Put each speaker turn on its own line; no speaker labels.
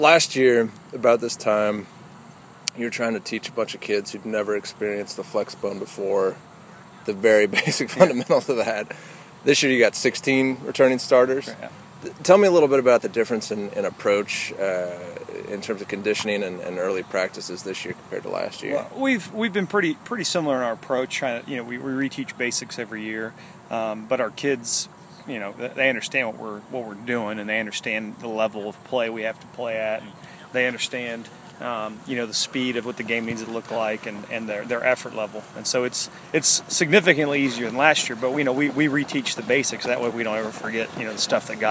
Last year, about this time, you were trying to teach a bunch of kids who'd never experienced the flex bone before, the very basic fundamentals of that. This year you got 16 returning starters.
Yeah.
Tell me a little bit about the difference in approach in terms of conditioning and early practices this year compared to last year.
Well, we've been pretty similar in our approach. Trying to, we reteach basics every year, but our kids, they understand what we're doing, and they understand the level of play we have to play at, and they understand the speed of what the game needs to look like, and their effort level. And so it's significantly easier than last year. But we reteach the basics. That way we don't ever forget the stuff that got